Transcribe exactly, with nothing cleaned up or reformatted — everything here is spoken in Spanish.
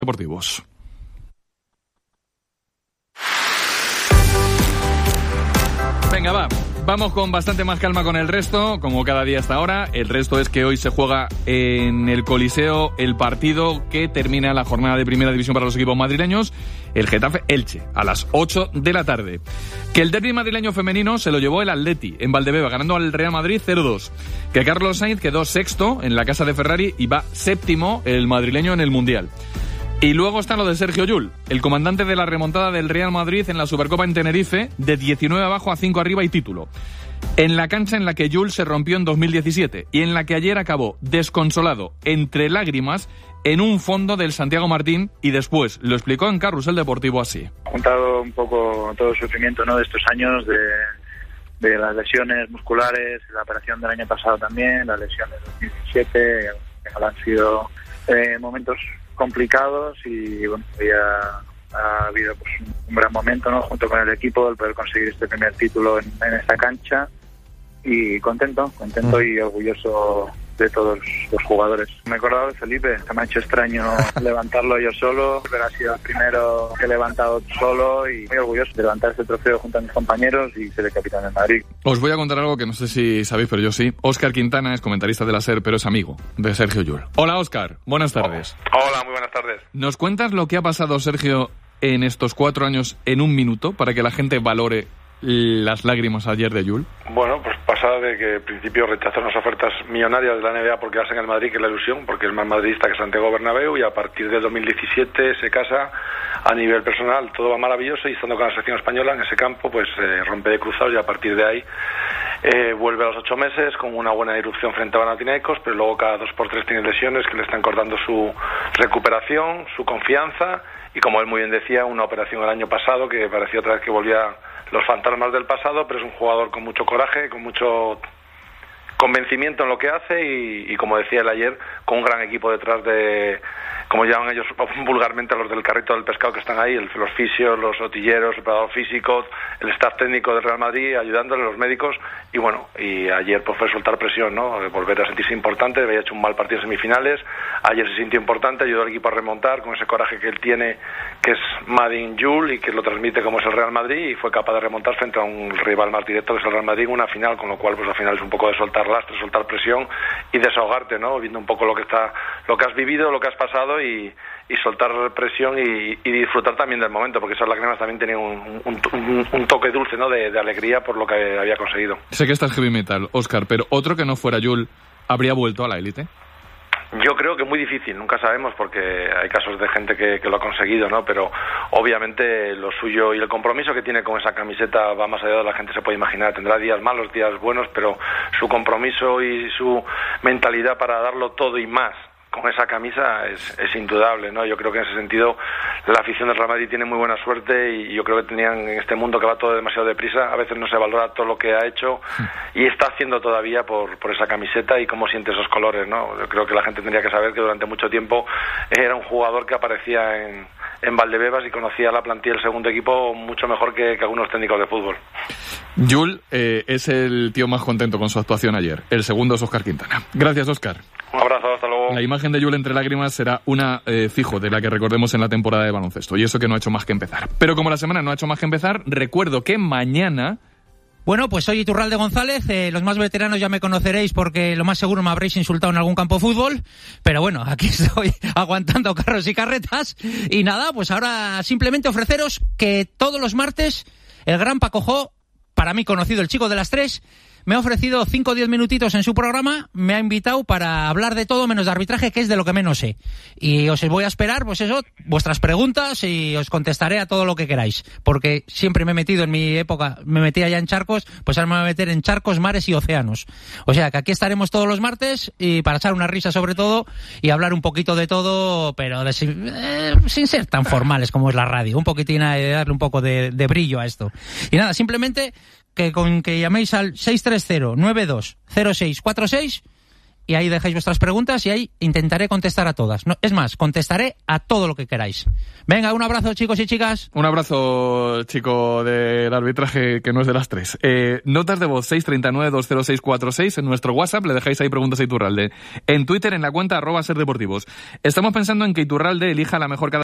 Deportivos. Venga, va. Vamos con bastante más calma con el resto, como cada día hasta ahora. El resto es que hoy se juega en el Coliseo el partido que termina la jornada de Primera División para los equipos madrileños, el Getafe-Elche, a las ocho de la tarde. Que el derbi madrileño femenino se lo llevó el Atleti en Valdebeba, ganando al Real Madrid cero dos. Que Carlos Sainz quedó sexto en la casa de Ferrari y va séptimo el madrileño en el Mundial. Y luego está lo de Sergio Llull, el comandante de la remontada del Real Madrid en la Supercopa en Tenerife, de diecinueve abajo a cinco arriba y título. En la cancha en la que Llull se rompió en dos mil diecisiete y en la que ayer acabó desconsolado, entre lágrimas, en un fondo del Santiago Martín, y después lo explicó en Carrusel Deportivo así. Juntado un poco todo el sufrimiento, ¿no?, de estos años, de, de las lesiones musculares, la operación del año pasado también, la lesión de dos mil diecisiete, que han sido eh, momentos complicados y bueno, ya ha habido pues un gran momento, ¿no?, junto con el equipo, el poder conseguir este primer título en, en esta cancha, y contento, contento mm. y orgulloso de todos los jugadores. Me he acordado de Felipe, se me ha hecho extraño levantarlo yo solo, pero ha sido el primero que he levantado solo y muy orgulloso de levantar este trofeo junto a mis compañeros y ser el capitán del Madrid. Os voy a contar algo que no sé si sabéis, pero yo sí. Óscar Quintana es comentarista de la SER, pero es amigo de Sergio Llull. Hola, Óscar, buenas tardes. Hola, muy buenas tardes. ¿Nos cuentas lo que ha pasado, Sergio, en estos cuatro años en un minuto, para que la gente valore las lágrimas ayer de Llull? Bueno, pues pasa de que en principio rechazó unas ofertas millonarias de la N B A por quedarse en el Madrid, que es la ilusión, porque es más madridista que Santiago Bernabéu, y a partir de dos mil diecisiete se casa. A nivel personal todo va maravilloso, y estando con la selección española en ese campo, pues eh, rompe de cruzados, y a partir de ahí eh, vuelve a los ocho meses con una buena irrupción frente a Panathinaikos, pero luego cada dos por tres tiene lesiones que le están cortando su recuperación, su confianza, y como él muy bien decía, una operación el año pasado que parecía otra vez que volvía los fantasmas del pasado, pero es un jugador con mucho coraje, con mucho convencimiento en lo que hace, y, y como decía él ayer, con un gran equipo detrás de, como llaman ellos vulgarmente, los del carrito del pescado que están ahí, el, los fisios, los otilleros, el preparador físico, el staff técnico del Real Madrid, ayudándole, los médicos, y bueno, y ayer pues fue soltar presión, ¿no?, volver a sentirse importante. Había hecho un mal partido en semifinales, ayer se sintió importante, ayudó al equipo a remontar con ese coraje que él tiene, que es Made in Llull, y que lo transmite como es el Real Madrid, y fue capaz de remontar frente a un rival más directo que es el Real Madrid en una final, con lo cual pues al final es un poco de soltar lastre, soltar presión y desahogarte, ¿no?, viendo un poco lo que está, lo que has vivido, lo que has pasado, y, y soltar presión y, y disfrutar también del momento, porque esas lágrimas también tenían un, un, un, un toque dulce, ¿no?, de, de alegría por lo que había conseguido. Sé que estás heavy metal, Óscar, pero otro que no fuera Llull habría vuelto a la élite. Yo creo que es muy difícil, nunca sabemos, porque hay casos de gente que, que lo ha conseguido, ¿no? Pero obviamente lo suyo y el compromiso que tiene con esa camiseta va más allá de lo que la gente se puede imaginar. Tendrá días malos, días buenos, pero su compromiso y su mentalidad para darlo todo y más con esa camisa es, es indudable, ¿no? Yo creo que en ese sentido la afición del Real Madrid tiene muy buena suerte, y yo creo que tenían, en este mundo que va todo demasiado deprisa, a veces no se valora todo lo que ha hecho y está haciendo todavía por, por esa camiseta y cómo siente esos colores, ¿no? Yo creo que la gente tendría que saber que durante mucho tiempo era un jugador que aparecía en, en Valdebebas y conocía la plantilla del segundo equipo mucho mejor que, que algunos técnicos de fútbol. Llull eh, es el tío más contento con su actuación ayer. El segundo es Óscar Quintana. Gracias, Óscar. Un abrazo, hasta luego. La imagen de Llull entre lágrimas será una eh, fijo de la que recordemos en la temporada de baloncesto, y eso que no ha hecho más que empezar. Pero como la semana no ha hecho más que empezar, recuerdo que mañana... Bueno, pues soy Iturralde González, eh, los más veteranos ya me conoceréis porque lo más seguro me habréis insultado en algún campo de fútbol, pero bueno, aquí estoy aguantando carros y carretas, y nada, pues ahora simplemente ofreceros que todos los martes el gran Paco Jo, para mí conocido el chico de las tres, me ha ofrecido cinco o diez minutitos en su programa, me ha invitado para hablar de todo menos de arbitraje, que es de lo que menos sé. Y os voy a esperar, pues eso, vuestras preguntas, y os contestaré a todo lo que queráis. Porque siempre me he metido en mi época, me metía ya en charcos, pues ahora me voy a meter en charcos, mares y océanos. O sea que aquí estaremos todos los martes, y para echar una risa sobre todo, y hablar un poquito de todo, pero de, eh, sin ser tan formales como es la radio. Un poquitín de darle un poco de, de brillo a esto. Y nada, simplemente... que con que llaméis al seis tres cero nueve dos cero seis cuatro seis y ahí dejáis vuestras preguntas y ahí intentaré contestar a todas. No, es más, contestaré a todo lo que queráis. Venga, un abrazo, chicos y chicas. Un abrazo, chico del arbitraje que no es de las tres. Eh, notas de voz seis tres nueve dos cero seis cuatro seis en nuestro WhatsApp, le dejáis ahí preguntas a Iturralde. En Twitter, en la cuenta arroba ser deportivos. Estamos pensando en que Iturralde elija la mejor cada